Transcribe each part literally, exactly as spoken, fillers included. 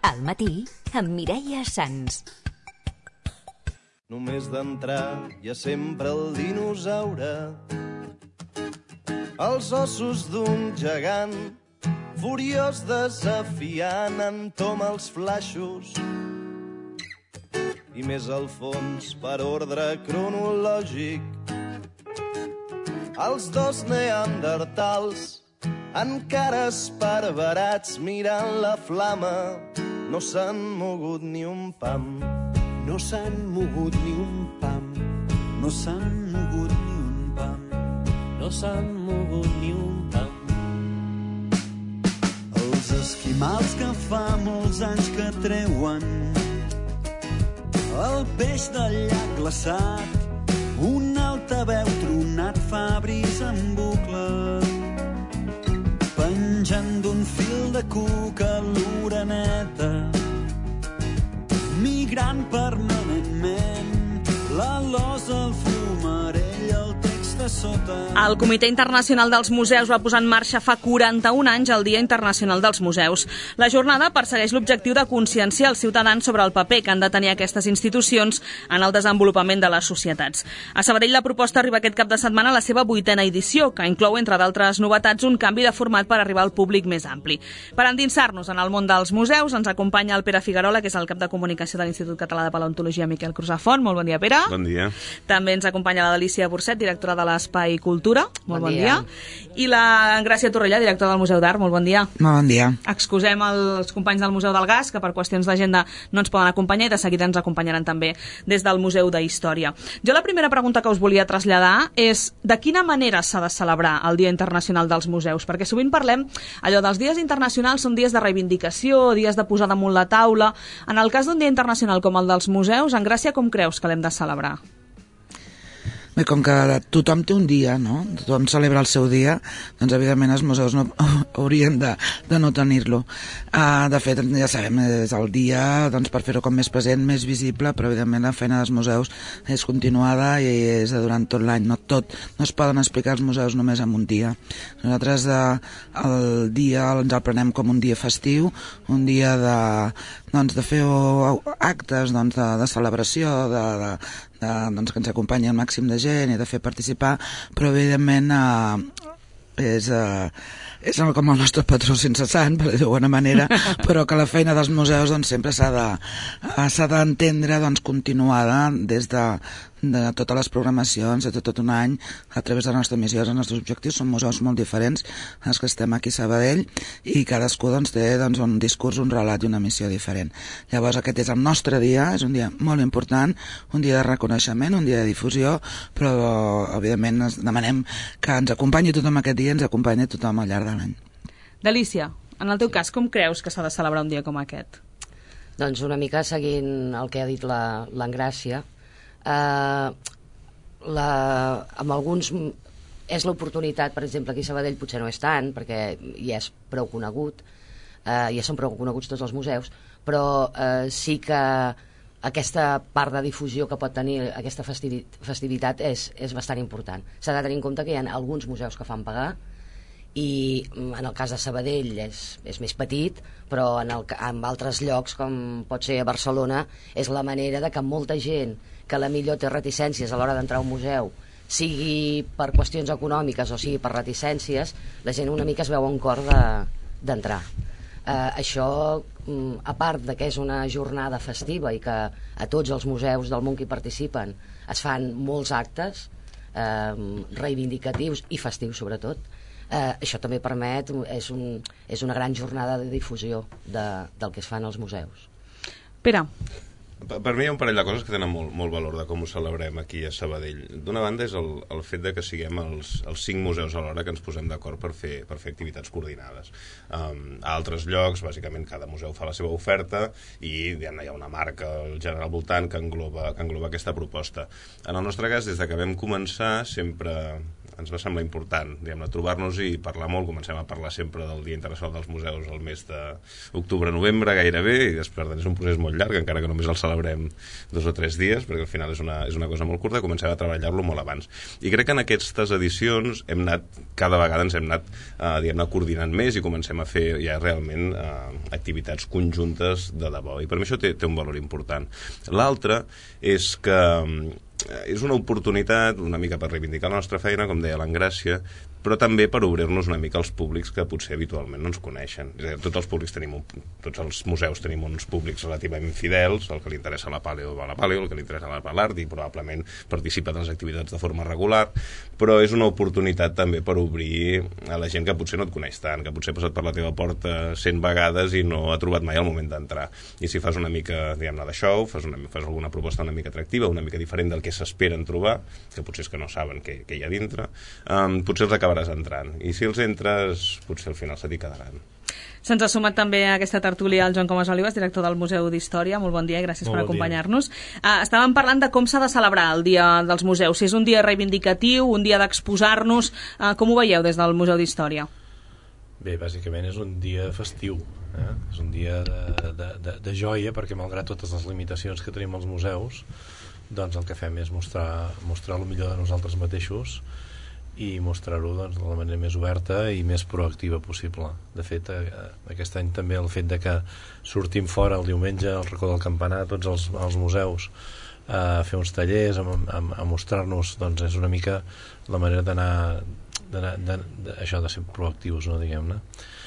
Al matí, amb Mireia Sans. Només d'entrar hi ha sempre el dinosaure, els ossos d'un gegant, furiós desafiant, entoma els flaixos, i més al fons, per ordre cronològic, els dos neandertals, encara esparverats mirant la flama, no s'han mogut ni un pam. No s'han mogut ni un pam. No s'han mogut ni un pam. No s'han mogut ni un pam. Els esquimals que fa molts anys que treuen el peix del llac glaçat, un altaveu tronat fa brisa en bucle, penjant d'un fil de cuca l'oreneta, migrant permanentment, la losa, el fumarell, el text a sota. El Comitè Internacional dels Museus va posar en marxa fa quaranta-un anys el Dia Internacional dels Museus. La jornada persegueix l'objectiu de conscienciar els ciutadans sobre el paper que han de tenir aquestes institucions en el desenvolupament de les societats. A Sabadell la proposta arriba aquest cap de setmana a la seva vuitena edició, que inclou, entre d'altres novetats, un canvi de format per arribar al públic més ampli. Per endinsar-nos en el món dels museus, ens acompanya el Pere Figuerola, que és el cap de comunicació de l'Institut Català de Paleontologia Miquel Crusafont. Molt bon dia, Pere. Bon dia. També ens acompanya la Delícia Burcet, directora de l'Espai Cultura. Molt bon, bon dia. dia. I la Gràcia Torrellà, directora del Museu d'Art. Molt bon dia. Molt bon dia. Excusem els companys del Museu del Gas, que per qüestions d'agenda no ens poden acompanyar, i de seguida ens acompanyaran també des del Museu d'Història. Jo la primera pregunta que us volia traslladar és de quina manera s'ha de celebrar el Dia Internacional dels Museus? Perquè sovint parlem allò dels dies internacionals són dies de reivindicació, dies de posar damunt la taula. En el cas d'un dia internacional com el dels museus, en Gràcia, com creus que l'hem de celebrar? Bé, com que tothom té un dia, no? Tothom celebra el seu dia, doncs evidentment els museus no, haurien de, de no tenir-lo. Uh, de fet, ja sabem, és el dia doncs, per fer-ho com més present, més visible, però evidentment la feina dels museus és continuada i és de durant tot l'any. No tot, no es poden explicar els museus només en un dia. Nosaltres de, el dia ens el prenem com un dia festiu, un dia de, doncs, de fer actes doncs, de, de celebració, de, de, de, doncs, que ens acompanyi el màxim de gent i de fer participar, però evidentment eh, és, eh, és com el nostre patró sense sant, per dir-ho d'alguna manera, però que la feina dels museus doncs, sempre s'ha de, eh, s'ha d'entendre doncs, continuada des de, de totes les programacions, de tot un any, a través de la nostra missió. Els nostres objectius són museus molt diferents, els que estem aquí a Sabadell, i cadascú doncs, té doncs, un discurs, un relat i una missió diferent. Llavors aquest és el nostre dia, és un dia molt important, un dia de reconeixement, un dia de difusió, però evidentment demanem que ens acompanyi tothom aquest dia, ens acompanyi tothom al llarg de l'any. Delícia, en el teu cas, com creus que s'ha de celebrar un dia com aquest? Doncs una mica seguint el que ha dit la, l'Engràcia, Uh, la, amb alguns és l'oportunitat, per exemple aquí a Sabadell potser no és tant perquè ja és prou conegut, uh, ja són prou coneguts tots els museus, però uh, sí que aquesta part de difusió que pot tenir aquesta festivitat és, és bastant important. S'ha de tenir en compte que hi ha alguns museus que fan pagar i en el cas de Sabadell és, és més petit, però en, el, en altres llocs com pot ser a Barcelona és la manera de que molta gent que la millor té reticències a l'hora d'entrar a un museu, sigui per qüestions econòmiques o sigui per reticències, la gent una mica es veu en cor d'entrar. De, eh, això, a part de que és una jornada festiva i que a tots els museus del món que hi participen es fan molts actes eh, reivindicatius i festius sobretot, eh, això també permet, és, un, és una gran jornada de difusió de, del que es fan als museus. Pere. Per mi hi ha un parell de coses que tenen molt, molt valor de com ho celebrem aquí a Sabadell. D'una banda és el, el fet de que siguem els, els cinc museus alhora que ens posem d'acord per fer, per fer activitats coordinades. Um, a altres llocs, bàsicament, cada museu fa la seva oferta i hi ha una marca al general voltant que engloba, que engloba aquesta proposta. En el nostre cas, des de que vam començar, sempre ens va semblar important, diguem-ne, trobar-nos i parlar molt. Comencem a parlar sempre del Dia Internacional dels Museus al mes d'octubre-novembre, gairebé, i després és un procés molt llarg, encara que només el celebrem dos o tres dies, perquè al final és una, és una cosa molt curta, comencem a treballar-lo molt abans. I crec que en aquestes edicions hem anat, cada vegada ens hem anat, eh, diguem-ne, coordinant més i comencem a fer ja realment eh, activitats conjuntes de debò. I per mi això té, té un valor important. L'altre és que és una oportunitat una mica per reivindicar la nostra feina, com deia l'Engràcia, però també per obrir-nos una mica als públics que potser habitualment no ens coneixen. És a dir, tots els públics tenim un, tots els museus tenim uns públics relativament fidels, el que li interessa la paleo va a la paleo, el que li interessa l'art i probablement participa de les activitats de forma regular, però és una oportunitat també per obrir a la gent que potser no et coneix tant, que potser ha passat per la teva porta cent vegades i no ha trobat mai el moment d'entrar. I si fas una mica, diguem-ne, de show, fas, una, fas alguna proposta una mica atractiva, una mica diferent del que s'esperen trobar, que potser és que no saben què, què hi ha dintre, um, potser els acabaràs entrant. I si els entres, potser al final se t'hi quedaran. Se'ns ha sumat també a aquesta tertúlia el Joan Comas Olives, director del Museu d'Història. Molt bon dia i gràcies Molt per bon acompanyar-nos. Uh, estàvem parlant de com s'ha de celebrar el Dia dels Museus. Si és un dia reivindicatiu, un dia d'exposar-nos, uh, com ho veieu des del Museu d'Història? Bé, bàsicament és un dia festiu, eh? És un dia de, de, de, de joia, perquè malgrat totes les limitacions que tenim als museus, doncs el que fem és mostrar, mostrar el millor de nosaltres mateixos i mostrar-ho doncs, de la manera més oberta i més proactiva possible. De fet, eh, aquest any també el fet de que sortim fora el diumenge al racó del Campanar, tots els, els museus, a fer uns tallers, a, a, a mostrar-nos, doncs és una mica la manera d'anar, d'anar de, de, això de ser proactius, no, diguem-ne.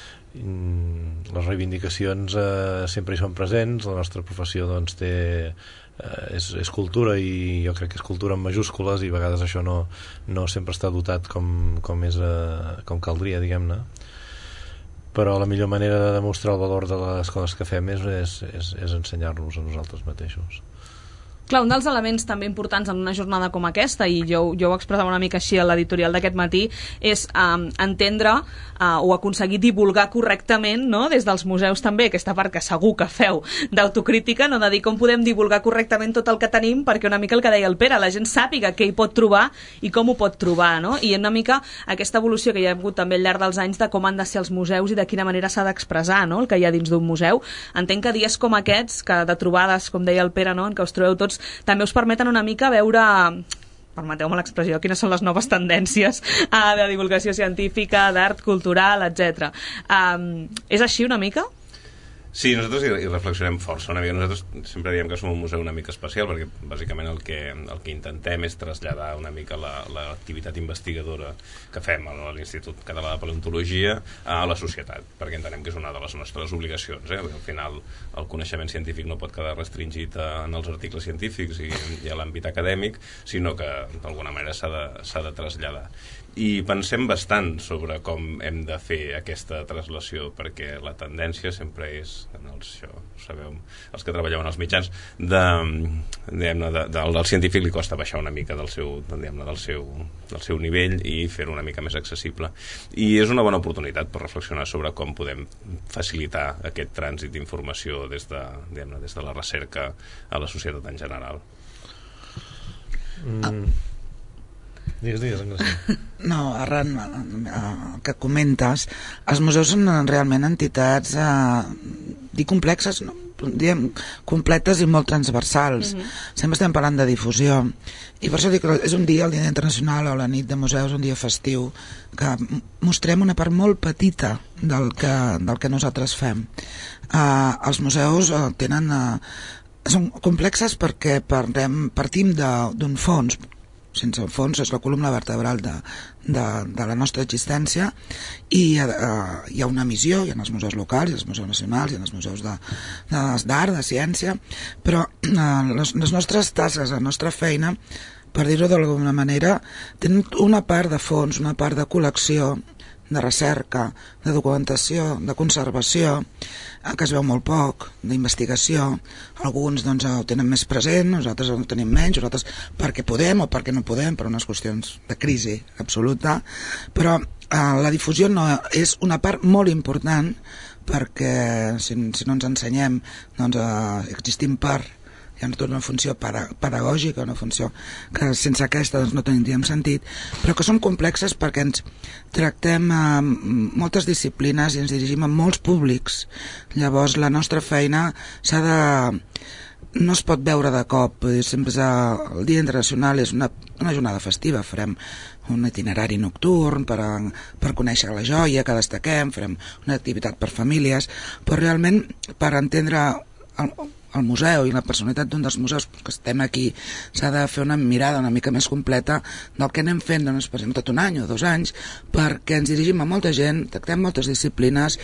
Les reivindicacions eh, sempre hi són presents, la nostra professió doncs té eh, és, és cultura, i jo crec que és cultura en majúscules, i a vegades això no, no sempre està dotat com, com, és, eh, com caldria, diguem-ne, però la millor manera de demostrar el valor de les coses que fem és, és, és, és ensenyar-nos a nosaltres mateixos. Clar, un dels elements també importants en una jornada com aquesta, i jo, jo ho expressava una mica així a l'editorial d'aquest matí, és um, entendre uh, o aconseguir divulgar correctament, no?, des dels museus també, aquesta part que segur que feu d'autocrítica, no?, de dir com podem divulgar correctament tot el que tenim, perquè una mica el que deia el Pere, la gent sàpiga què hi pot trobar i com ho pot trobar, no?, i una mica aquesta evolució que hi ha hagut també al llarg dels anys de com han de ser els museus i de quina manera s'ha d'expressar, no?, el que hi ha dins d'un museu. Entenc que dies com aquests, que de trobades, com deia el Pere, no?, en què us trobeu tots, també us permeten una mica veure, permeteu-me l'expressió, quines són les noves tendències uh, de divulgació científica, d'art cultural, etcètera. Um, és així una mica? Sí, nosaltres hi, hi reflexionem força una mica. Nosaltres sempre diem que som un museu una mica especial, perquè bàsicament el que, el que intentem és traslladar una mica l'activitat la, investigadora que fem a l'Institut Català de Paleontologia a la societat, perquè entenem que és una de les nostres obligacions, eh? Al final el coneixement científic no pot quedar restringit en els articles científics i, i a l'àmbit acadèmic, sinó que d'alguna manera s'ha de, s'ha de traslladar. I pensem bastant sobre com hem de fer aquesta translació, perquè la tendència sempre és, en els, això, sabeu, els que treballeu en els mitjans, de, de, de, del científic li costa baixar una mica del seu, del seu, del seu nivell i fer-ho una mica més accessible. I és una bona oportunitat per reflexionar sobre com podem facilitar aquest trànsit d'informació des de, des de la recerca a la societat en general. Mm. Digues, digues, Engràcia. No, arran eh, que comentes, els museus són realment entitats eh, dir complexes, no? Diem, completes i molt transversals. Mm-hmm. Sempre estem parlant de difusió, i per això dic que és un dia, el Dia Internacional o la nit de museus, un dia festiu, que mostrem una part molt petita del que, del que nosaltres fem. Eh, els museus eh, tenen eh, són complexes perquè partem, partim d'un fons. Sense el fons és la columna vertebral de, de, de la nostra existència, i eh, hi ha una missió, hi ha els museus locals, hi ha els museus nacionals, hi ha els museus d'art, de, de ciència, però eh, les, les nostres tasques, la nostra feina, per dir-ho d'alguna manera, tenen una part de fons, una part de col·lecció, de recerca, de documentació, de conservació, que es veu molt poc, d'investigació. Alguns doncs, ho tenen més present, nosaltres ho tenim menys, nosaltres perquè podem o perquè no podem, per unes qüestions de crisi absoluta, però eh, la difusió no, és una part molt important, perquè si, si no ens ensenyem, doncs eh, existim per hi ha tota una funció para, pedagògica, una funció que sense aquesta doncs, no tindríem sentit, però que són complexes perquè ens tractem eh, moltes disciplines i ens dirigim a molts públics. Llavors la nostra feina s'ha de... no es pot veure de cop, sempre és a, el Dia Internacional és una, una jornada festiva, farem un itinerari nocturn per, a, per conèixer la joia que destaquem, farem una activitat per famílies, però realment per entendre el, el museu i la personalitat d'un dels museus que estem aquí s'ha de fer una mirada una mica més completa del que anem fent, doncs, per exemple, tot un any o dos anys, perquè ens dirigim a molta gent, tractem moltes disciplines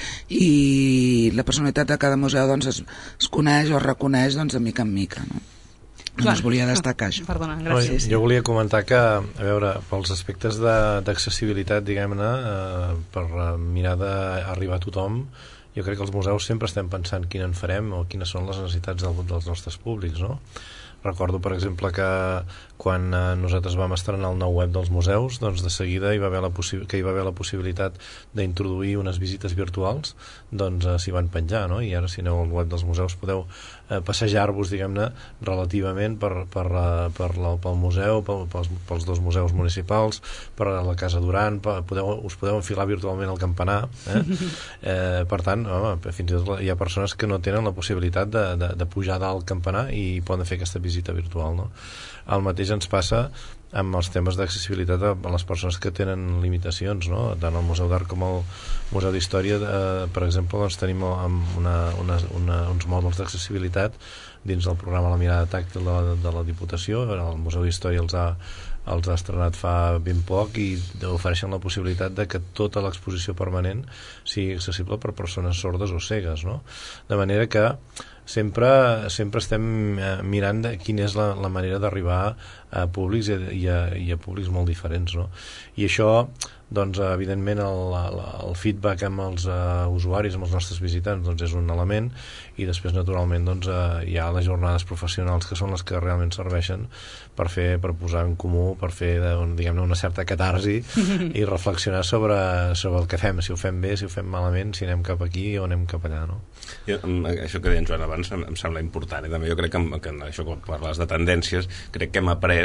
i la personalitat de cada museu doncs, es, es coneix o es reconeix doncs, de mica en mica, no? Només volia destacar això. Perdona, gràcies. Jo volia comentar que, a veure, pels aspectes d'accessibilitat, diguem-ne, eh, per mirar d'arribar a tothom, jo crec que els museus sempre estem pensant quin en farem o quines són les necessitats del, dels nostres públics, no? Recordo, per exemple, que quan eh, nosaltres vam estrenar el nou web dels museus, doncs de seguida hi va haver la que hi va haver la possibilitat d'introduir unes visites virtuals, doncs eh, s'hi van penjar, no? I ara si aneu al web dels museus podeu eh, passejar-vos, diguem-ne, relativament per, per, uh, per la, pel museu, pel, pels, pels dos museus municipals, per la Casa Duran, per, podeu, us podeu enfilar virtualment al campanar, eh? eh, per tant, home, fins i tot hi ha persones que no tenen la possibilitat de, de, de pujar dalt al campanar i poden fer aquesta visita virtual, no? El mateix ens passa amb els temes d'accessibilitat a les persones que tenen limitacions, no? Tant al Museu d'Art com al Museu d'Història, eh, per exemple, doncs tenim una, una, una, uns mòduls d'accessibilitat dins del programa La Mirada Tàctil de la, de la Diputació. El Museu d'Història els ha, els ha estrenat fa ben poc i ofereixen la possibilitat de que tota l'exposició permanent sigui accessible per persones sordes o cegues, no? De manera que sempre, sempre estem mirant de quina és la, la manera d'arribar a públics i a, i, a, i a públics molt diferents, no? I això, doncs, evidentment el, el, el feedback amb els uh, usuaris, amb els nostres visitants, doncs és un element, i després naturalment doncs, uh, hi ha les jornades professionals que són les que realment serveixen per fer, per posar en comú, per fer diguem-ne una certa catarsi i reflexionar sobre, sobre el que fem, si ho fem bé, si ho fem malament, si anem cap aquí o anem cap allà, no? Jo, això que deien Joan abans em, em sembla important, i també jo crec que, que això quan parles de tendències crec que hem après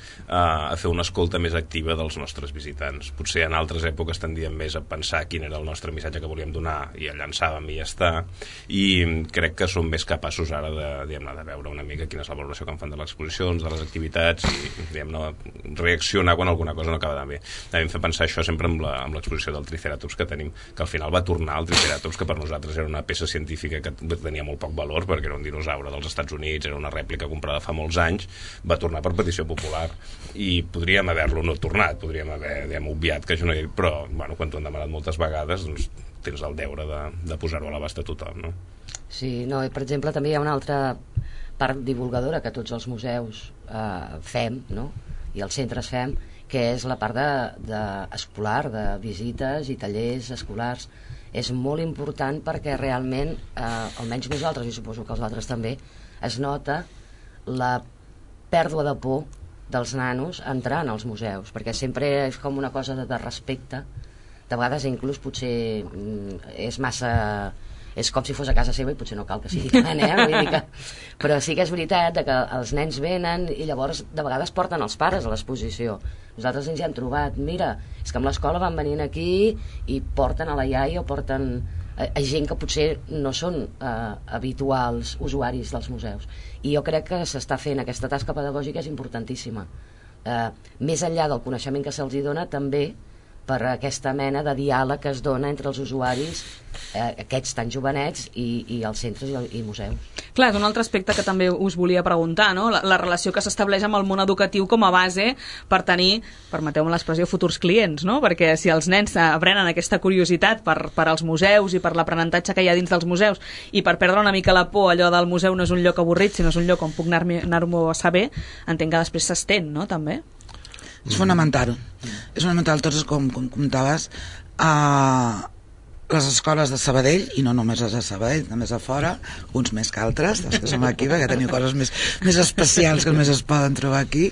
uh, a fer una escolta més activa dels nostres visitants. Potser en altres èpoques tendíem més a pensar quin era el nostre missatge que volíem donar i el llançàvem i ja està, i crec que som més capaços ara de, diguem-ne, de veure una mica quina és la valoració que en fan de les exposicions, de les activitats, i diguem-ne, reaccionar quan alguna cosa no acaba d'anar bé. També em fa pensar això sempre amb l'exposició del Triceratops que tenim, que al final va tornar el Triceratops, que per nosaltres era una peça científica que tenia molt poc valor perquè era un dinosaure dels Estats Units, era una rèplica comprada fa molts anys, va tornar per petició popular i podríem haver-lo no tornat, podríem haver diguem, obviat que això no hi ha, però bueno, quan t'ho han demanat moltes vegades doncs tens el deure de, de posar-ho a l'abast de tothom, no? Sí, no, per exemple també hi ha una altra part divulgadora que tots els museus eh, fem, no? I els centres fem, que és la part de, de escolar, de visites i tallers escolars. És molt important perquè realment, eh, almenys nosaltres, i suposo que els altres també, es nota la pèrdua de por dels nanos entrant als museus, perquè sempre és com una cosa de, de respecte. De vegades inclús potser mm, és massa... és com si fos a casa seva i potser no cal que sigui tant, eh? Vull dir que... Però sí que és veritat de que els nens venen i llavors de vegades porten els pares a l'exposició. Nosaltres ens hi hem trobat, mira, és que amb l'escola van venint aquí i porten a la iaia o porten a, a gent que potser no són eh, habituals usuaris dels museus. I jo crec que s'està fent aquesta tasca pedagògica, és importantíssima. Eh, més enllà del coneixement que se'ls dona, també per aquesta mena de diàleg que es dona entre els usuaris, eh, aquests tan jovenets, i, i els centres i, i museus. Clar, és un altre aspecte que també us volia preguntar, no? La, la relació que s'estableix amb el món educatiu com a base per tenir, permeteu-me l'expressió, futurs clients, no? Perquè si els nens aprenen aquesta curiositat per, per als museus i per l'aprenentatge que hi ha dins dels museus i per perdre una mica la por, allò del museu no és un lloc avorrit, sinó és un lloc on puc anar-m'ho anar a saber, entenc que després s'estén, no? També. És fonamental. És fonamental, tots com, com comentaves, a les escoles de Sabadell, i no només les de Sabadell, també a fora, uns més que altres, els que som aquí, perquè teniu coses més, més especials que només es poden trobar aquí.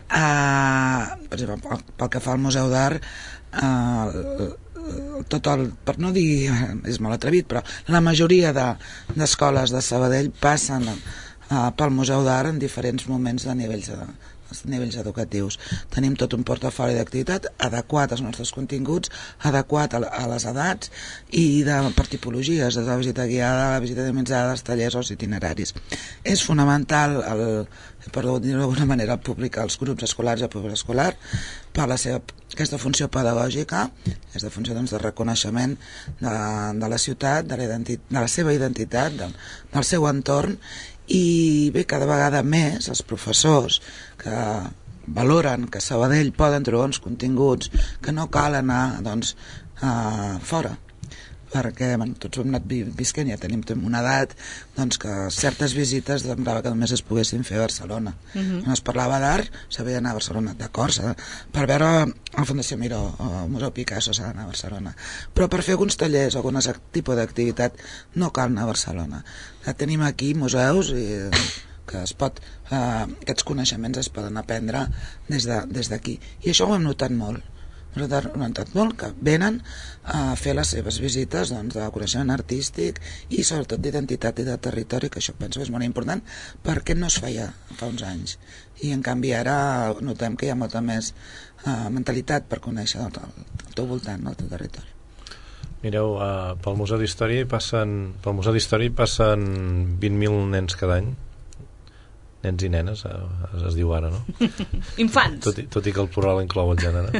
Uh, per exemple, pel, pel que fa al Museu d'Art, uh, tot el, per no dir, és molt atrevit, però la majoria de, d'escoles de Sabadell passen uh, pel Museu d'Art en diferents moments de nivells de, nivells educatius. Tenim tot un portafoli d'activitat adequat als nostres continguts, adequat a, a les edats i de, per tipologies, des de la visita guiada, la visita dinamitzada, els tallers o els itineraris. És fonamental, el, per dir-ho d'alguna manera, publicar els grups escolars i el públic escolar per la seva, aquesta funció pedagògica, aquesta funció doncs, de reconeixement de, de la ciutat, de la, identit, de la seva identitat, del, del seu entorn. I bé, cada vegada més els professors que valoren que a Sabadell poden trobar uns continguts que no cal anar doncs, a fora, perquè bueno, tots hem anat visquent, ja tenim una edat doncs, que certes visites semblava que només es poguessin fer a Barcelona. Uh-huh. Quan es parlava d'art s'havia d'anar a Barcelona, d'acord, per veure la Fundació Miró o el Museu Picasso s'ha d'anar a Barcelona, però per fer alguns tallers o algun tipus d'activitat no cal anar a Barcelona. Ja tenim aquí museus i que es pot, eh, aquests coneixements es poden aprendre des de, des d'aquí, i això ho hem notat molt. Ho hem notat molt, que venen a fer les seves visites doncs, de coneixement artístic i sobretot d'identitat i de territori, que això penso que és molt important perquè no es feia fa uns anys, i en canvi ara notem que hi ha molta més eh, mentalitat per conèixer el, el teu voltant, no, el teu territori. Mireu, uh, pel Museu d'Història hi passen, pel Museu d'Història hi passen vint mil nens cada any, nens i nenes, es, es diu ara, no? Infants. Tot i, tot i que el plural inclou el gènere.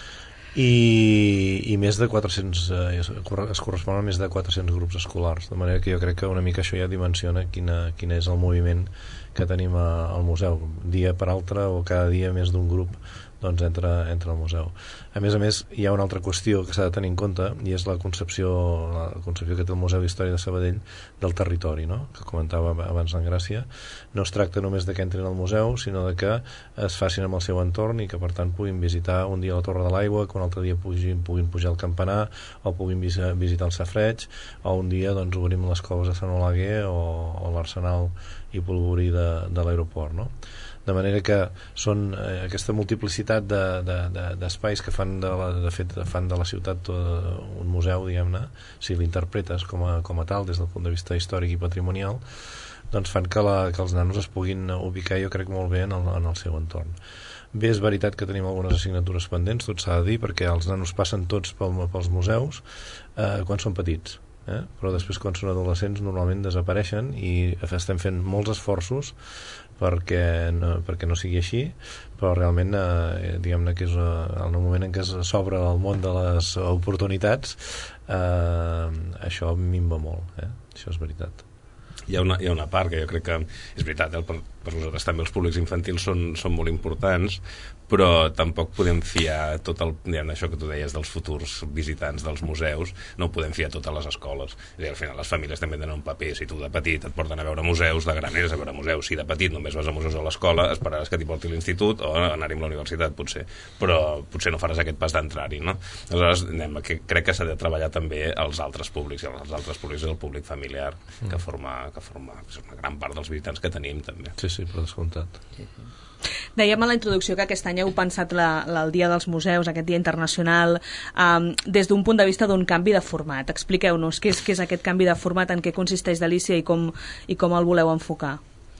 I, i més de quatre-cents, eh, es correspon a més de quatre-cents grups escolars, de manera que jo crec que una mica això ja dimensiona quina, quin és el moviment que tenim a, al museu. Dia per altre o cada dia més d'un grup doncs entra, entra al museu. A més a més, hi ha una altra qüestió que s'ha de tenir en compte, i és la concepció, la concepció que té el Museu d'Història de Sabadell del territori, no? Que comentava abans en Gràcia. No es tracta només de que entrin al museu, sinó de que es facin amb el seu entorn i que per tant puguin visitar un dia la Torre de l'Aigua, que un altre dia puguin, puguin pujar al Campanar, o puguin visitar el Safareig, o un dia doncs, obrim les coves de Sant Oleguer o, o l'Arsenal i Polvorí de, de l'aeroport, no? De manera que són eh, aquesta multiplicitat d'espais de, de, que fan de, la, de fet fan de la ciutat tot un museu, diguem-ne, si l'interpretes com a, com a tal des del punt de vista històric i patrimonial, doncs fan que, la, que els nanos es puguin ubicar, jo crec, molt bé en el, en el seu entorn. Bé, és veritat que tenim algunes assignatures pendents, tot s'ha de dir, perquè els nanos passen tots pel, pels museus eh, quan són petits, eh? Però després quan són adolescents normalment desapareixen, i estem fent molts esforços perquè no, perquè no sigui així, però realment eh, diguem-ne que és eh, el moment en què s'obre el món de les oportunitats, eh, això minva molt, eh? Això és veritat. Hi ha, una, hi ha una part que jo crec que és veritat, eh? per, per nosaltres també els públics infantils són, són molt importants, però tampoc podem fiar tot el, diguem, això que tu deies dels futurs visitants dels museus, no ho podem fiar a totes les escoles. És a dir, al final les famílies també tenen un paper. Si tu de petit et porten a veure museus, de gran eres a veure museus. Si de petit només vas a museus a l'escola, esperaràs que t'hi porti l'institut o anar-hi a la universitat, potser, però potser no faràs aquest pas d'entrar-hi, no? Aleshores, anem, que crec que s'ha de treballar també els altres públics, i els altres públics és el públic familiar, mm. que forma, que forma és una gran part dels visitants que tenim també. Sí, sí, per descomptat. Sí, sí. Dèiem a la introducció que aquest any heu pensat la, la, el Dia dels Museus, aquest Dia Internacional, um, des d'un punt de vista d'un canvi de format. Expliqueu-nos què és, què és aquest canvi de format, en què consisteix, Delícia, i com, i com el voleu enfocar.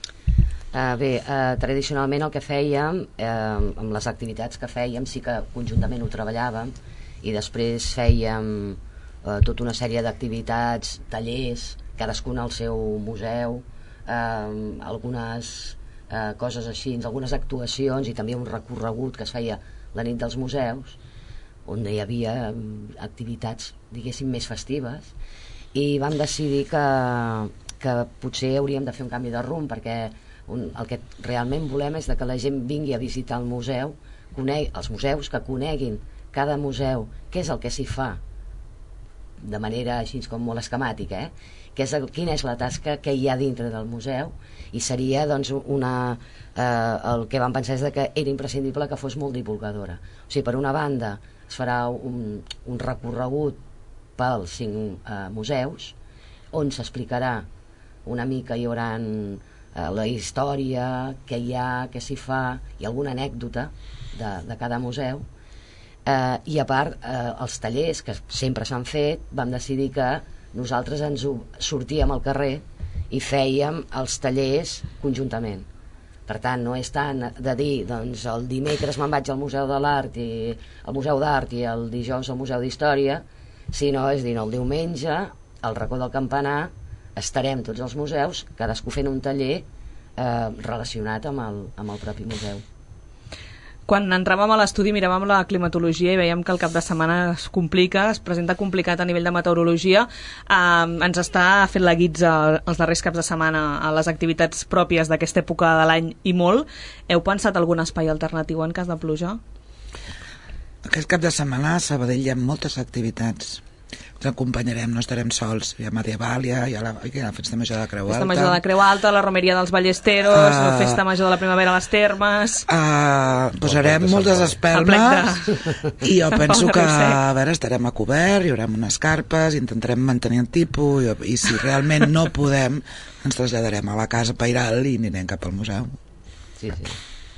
Uh, bé, uh, tradicionalment el que fèiem, uh, amb les activitats que fèiem, sí que conjuntament ho treballàvem, i després fèiem uh, tota una sèrie d'activitats, tallers, cadascun al seu museu, uh, algunes... Uh, coses així, algunes actuacions i també un recorregut que es feia la nit dels museus, on hi havia um, activitats, diguéssim, més festives, i vam decidir que, que potser hauríem de fer un canvi de rumb, perquè un, el que realment volem és de que la gent vingui a visitar el museu, conegui, els museus, que coneguin cada museu, què és el que s'hi fa, de manera així com molt esquemàtica, eh? Que és el, quina és la tasca que hi ha dintre del museu, i seria doncs una, eh, el que vam pensar és que era imprescindible que fos molt divulgadora. O sigui, per una banda es farà un, un recorregut pels cinc eh, museus, on s'explicarà una mica, hi haurà eh, la història, què hi ha, què s'hi fa, i alguna anècdota de, de cada museu. Eh, i a part, eh, els tallers que sempre s'han fet, vam decidir que nosaltres ens sortíem al carrer i fèiem els tallers conjuntament. Per tant, no és tant de dir, doncs el dimecres me'n vaig al Museu de l'Art i al Museu d'Art i el dijous al Museu d'Història, sinó és dir, no, el diumenge al racó del Campanar estarem tots els museus, cadascú fent un taller eh, relacionat amb el, amb el propi museu. Quan entràvem a l'estudi miràvem la climatologia i veiem que el cap de setmana es complica, es presenta complicat a nivell de meteorologia. Eh, ens està fent la guitza els darrers caps de setmana a les activitats pròpies d'aquesta època de l'any i molt. Heu pensat algun espai alternatiu en cas de pluja? Aquest cap de setmana a Sabadell hi ha moltes activitats. Ens acompanyarem, no estarem sols. Hi ha Medieval, hi ha, hi ha, la, hi ha la Festa Major de Creu Alta. Festa Major de Creu Alta, la Romeria dels Ballesteros, uh, la Festa Major de la Primavera a les Termes... Uh, posarem moltes espelmes i jo penso que a veure, estarem a cobert, hi haurà unes carpes, intentarem mantenir el tipus i, i si realment no podem ens traslladarem a la casa pairal i anirem cap al museu. Sí, sí.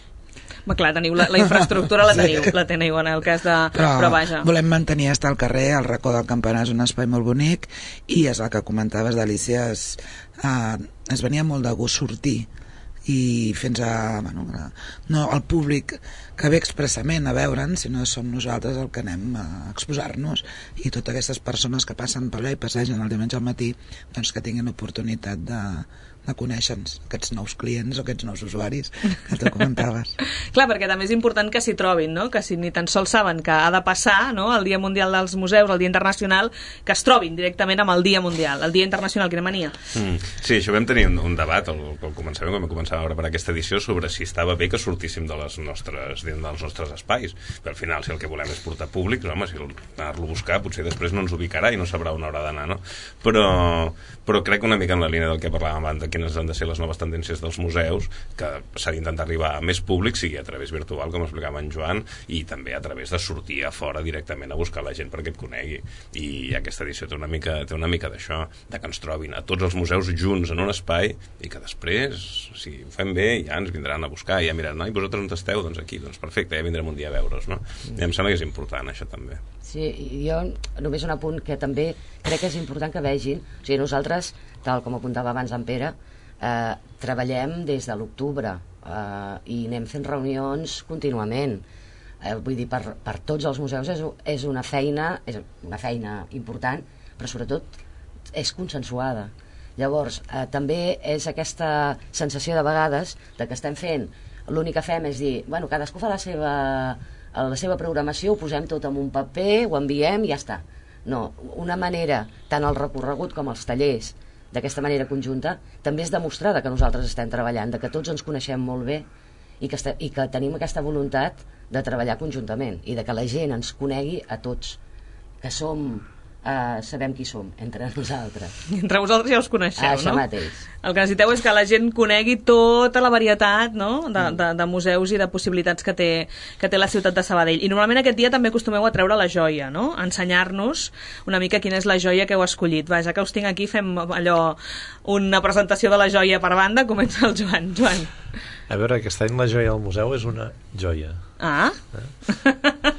Ma, clar, teniu la, la infraestructura la teniu, sí. la teniu en el cas de... Però, però vaja. Volem mantenir estar al carrer, el racó del Campanar és un espai molt bonic i és el que comentaves d'Alícia, es, uh, es venia molt de gust sortir i fins a... Bueno, no el públic que ve expressament a veure'ns, sinó som nosaltres el que anem a exposar-nos i totes aquestes persones que passen per allà i passegen el diumenge al matí, doncs que tinguin l'oportunitat de de conèixer-nos, aquests nous clients o aquests nous usuaris que tu comentaves. Clar, perquè també és important que s'hi trobin, no? Que si ni tan sols saben que ha de passar, no? El Dia Mundial dels Museus, el Dia Internacional, que es trobin directament amb el Dia Mundial, el Dia Internacional, quina mania. Mm. Sí, això vam tenir un, un debat al, al començament, quan vam començar a preparar aquesta edició, sobre si estava bé que sortíssim de les nostres, dels nostres espais. Però al final, si el que volem és portar públic, home, si anar-lo a buscar, potser després no ens ubicarà i no sabrà on haurà d'anar, no? Però, però crec una mica en la línia del que parlàvem abans, quines han de ser les noves tendències dels museus, que s'ha d'intentar arribar a més públic, sigui a través virtual, com explicava en Joan, i també a través de sortir a fora directament a buscar la gent perquè et conegui. I aquesta edició té una mica, té una mica d'això, de que ens trobin a tots els museus junts en un espai i que després, si ho fem bé, ja ens vindran a buscar, ja miren, no? I vosaltres on esteu? Doncs aquí, doncs perfecte, ja vindrem un dia a veure's, no? I em sembla que és important, això també. Sí, i jo només un apunt que també crec que és important que vegin, o sigui, nosaltres, tal com apuntava abans en Pere, Eh, treballem des de l'octubre eh, i anem fent reunions contínuament, eh, vull dir, per, per tots els museus és, és una feina és una feina important, però sobretot és consensuada. Llavors, eh, també és aquesta sensació de vegades de que estem fent, l'únic que fem és dir, bueno, cadascú fa la seva, la seva programació, ho posem tot en un paper, ho enviem i ja està. No, una manera, tant el recorregut com els tallers, d'aquesta manera conjunta, també és demostrar que nosaltres estem treballant, de que tots ens coneixem molt bé i que, i que tenim aquesta voluntat de treballar conjuntament i de que la gent ens conegui a tots, que som, eh, sabem qui som, entre nosaltres. Entre vosaltres ja us coneixeu, Això no? Mateix. El que necessiteu és que la gent conegui tota la varietat, no? de, de, de museus i de possibilitats que té, que té la ciutat de Sabadell. I normalment aquest dia també acostumeu a treure la joia, no? A ensenyar-nos una mica quina és la joia que heu escollit. Va, ja que us tinc aquí, fem allò, una presentació de la joia per banda. Comença el Joan. Joan. A veure, aquest any la joia al museu és una joia. Ah? Eh?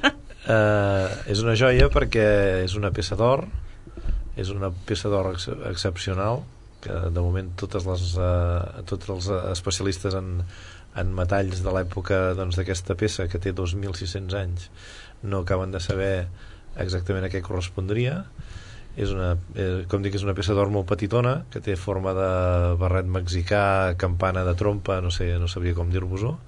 Uh, és una joia perquè és una peça d'or, és una peça d'or ex excepcional, que de moment totes les, uh, tots els especialistes en, en metalls de l'època d'aquesta doncs, peça, que té dos mil sis-cents anys, no acaben de saber exactament a què correspondria. És una, eh, com dic, és una peça d'or molt petitona, que té forma de barret mexicà, campana de trompa, no sé, no sabria com dir-vos-ho.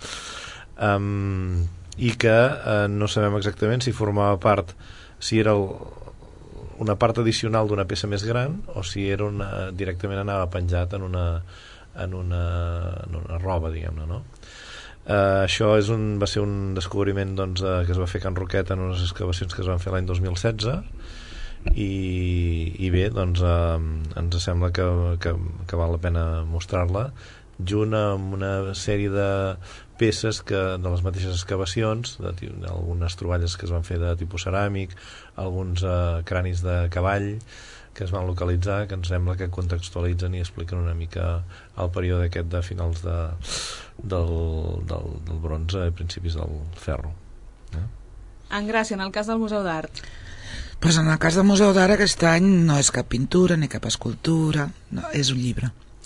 Um, i que eh, no sabem exactament si formava part, si era el, una part addicional d'una peça més gran o si era una, directament anava penjat en una, en una, en una roba, diguem-ne, no? Eh, això és un, va ser un descobriment doncs, eh, que es va fer a Can Roquet en unes excavacions que es van fer l'any dos mil setze i, i bé, doncs eh, ens sembla que, que, que val la pena mostrar-la junt amb una sèrie de peces que, de les mateixes excavacions, algunes troballes que es van fer de tipus ceràmic, alguns eh, cranis de cavall que es van localitzar, que ens sembla que contextualitzen i expliquen una mica el període aquest de finals de, del, del, del bronze i principis del ferro. Eh? En Gràcia, en el cas del Museu d'Art. Pues en el cas del Museu d'Art aquest any no és cap pintura ni cap escultura, no, és un llibre.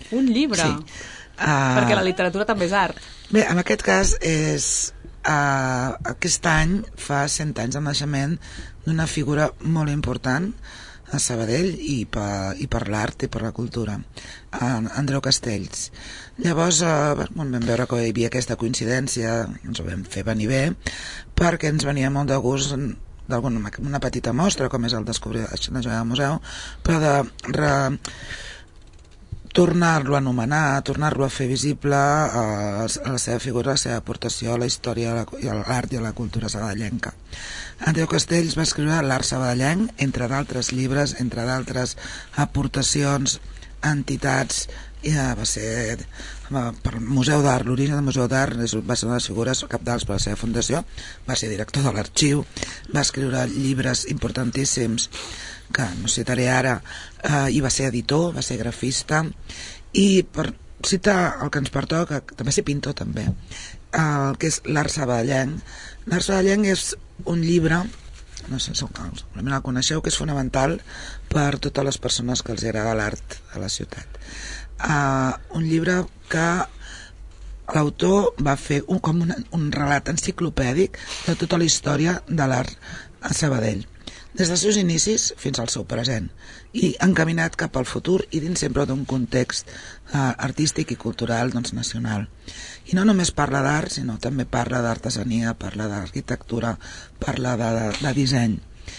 Un llibre? Sí. Uh, Perquè la literatura també és art. Bé, en aquest cas és... Uh, aquest any fa cent anys del naixement d'una figura molt important a Sabadell i per, i per l'art i per la cultura, uh, Andreu Castells. Llavors uh, vam veure que hi havia aquesta coincidència, ens ho vam fer venir bé, perquè ens venia molt de gust d'alguna una petita mostra, com és el Descobrir la joia del museu, però de re, tornar-lo a anomenar, tornar-lo a fer visible a, a la seva figura, a la seva aportació a la història, a l'art i a la cultura sabadellenca. Andreu Castells va escriure l'art sabadellenc, entre d'altres llibres, entre d'altres aportacions, entitats, i va ser per el Museu d'Art, l'origen del Museu d'Art va ser una de les figures cabdals per la seva fundació, va ser director de l'arxiu, va escriure llibres importantíssims que no citaré ara, eh, i va ser editor, va ser grafista, i per citar el que ens pertoca, també ser pintor també, el que és l'art sabadellenc. L'art sabadellenc és un llibre, no sé si el coneixeu, que és fonamental per totes les persones que els agrada l'art a la ciutat. Uh, un llibre que l'autor va fer un, com un, un relat enciclopèdic de tota la història de l'art a Sabadell, des dels seus inicis fins al seu present, i encaminat cap al futur i dins sempre d'un context uh, artístic i cultural, doncs, nacional. I no només parla d'art, sinó també parla d'artesania, parla d'arquitectura, parla de, de, de disseny.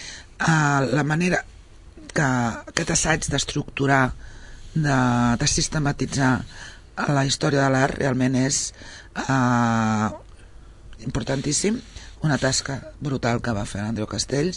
Uh, la manera que aquest assaig d'estructurar, de, de sistematitzar la història de l'art realment és uh, importantíssim, una tasca brutal que va fer Andreu Castells,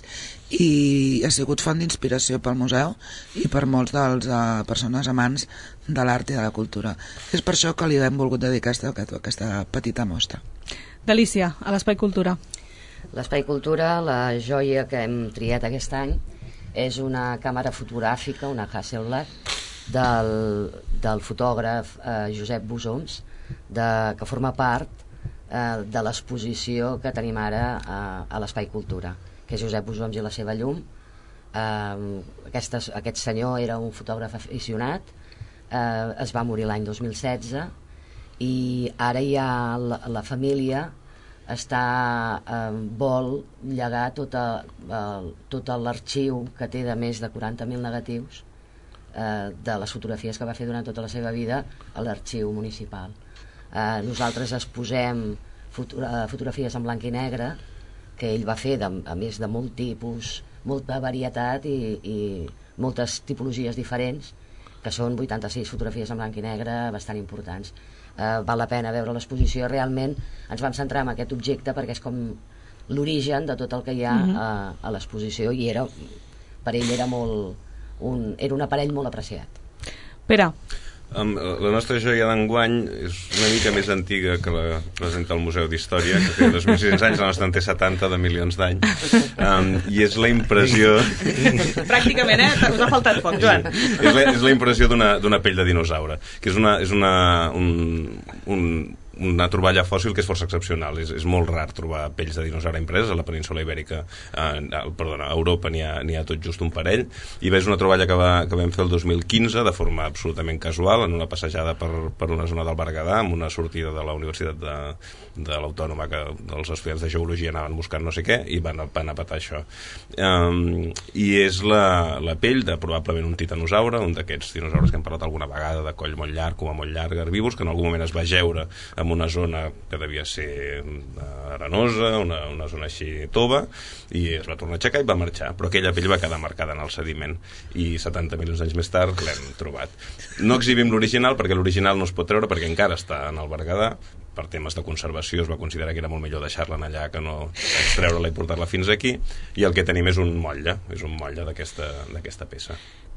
i ha sigut font d'inspiració pel museu i per molts de les uh, persones amants de l'art i de la cultura. És per això que li hem volgut dedicar aquesta, aquesta petita mostra. Delícia, a l'Espai Cultura. L'Espai Cultura, la joia que hem triat aquest any, és una càmera fotogràfica, una Hasselblad, del, del fotògraf eh, Josep Busons, de, que forma part eh, de l'exposició que tenim ara a, a l'Espai Cultura, que és Josep Busons i la seva llum. Eh, aquesta, aquest senyor era un fotògraf aficionat, eh, es va morir l'any dos mil setze, i ara ja la, la família està, eh, vol llegar tota, eh, tot l'arxiu que té de més de quaranta mil negatius eh, de les fotografies que va fer durant tota la seva vida a l'arxiu municipal. Eh, nosaltres exposem foto, eh, fotografies en blanc i negre que ell va fer, de, a més de molt tipus, molta varietat i, i moltes tipologies diferents, que són vuitanta-sis fotografies en blanc i negre bastant importants. Eh, val la pena veure l'exposició. Realment ens vam centrar en aquest objecte perquè és com l'origen de tot el que hi ha uh-huh. a, a l'exposició, i era, per ell era molt un, era un aparell molt apreciat. Pere. Um, la nostra joia d'enguany és una mica més antiga que la presenta el Museu d'Història, que té dos mil sis-cents anys, la nostra en té setanta de milions d'anys, um, i és la impressió... Pràcticament, eh? Us ha faltat poc, Joan. Sí. És, la, és la impressió d'una pell de dinosaure, que és una, és una, un, un, una troballa fòssil que és força excepcional. És, és molt rar trobar pells de dinosaure impreses. A la península Ibèrica, eh, perdona, a Europa n'hi ha, n'hi ha tot just un parell, i és una troballa que, va, que vam fer el dos mil quinze de forma absolutament casual, en una passejada per, per una zona del Berguedà, amb una sortida de la Universitat de, de l'Autònoma, que els estudiants de geologia anaven buscant no sé què, i van, van a petar això. Um, I és la, la pell de probablement un titanosaure, un d'aquests dinosaures que hem parlat alguna vegada, de coll molt llarg, com a molt llarg, herbívors, que en algun moment es va jeure en una zona que devia ser arenosa, una, una zona així tova, i es va tornar a aixecar i va marxar, però aquella pell va quedar marcada en el sediment, i setanta milions d'anys més tard l'hem trobat. No exhibim l'original perquè l'original no es pot treure perquè encara està en el Berguedà. Per temes de conservació es va considerar que era molt millor deixar-la allà que no extreure-la i portar-la fins aquí, i el que tenim és un motlle, és un motlle d'aquesta peça.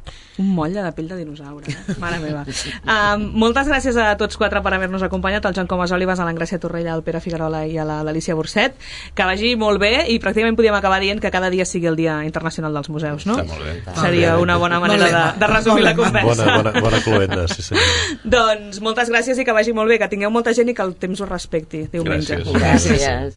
Un motlle de pell de dinosaure, eh? Mare meva. Um, moltes gràcies a tots quatre per haver-nos acompanyat, al Joan Comas Olives, a l'Engràcia Torrella, al Pere Figuerola i a l'Alicia Burcet. Que vagi molt bé, i pràcticament podíem acabar dient que cada dia sigui el Dia Internacional dels Museus, no? Està molt bé. Seria una bona manera de, de resumir la conversa. Bona, bona, bona cluenda, sí senyor. Doncs moltes gràcies i que vagi molt bé, que tingueu molta gent i que el temps us respecti diumenge. Gràcies. Gràcies.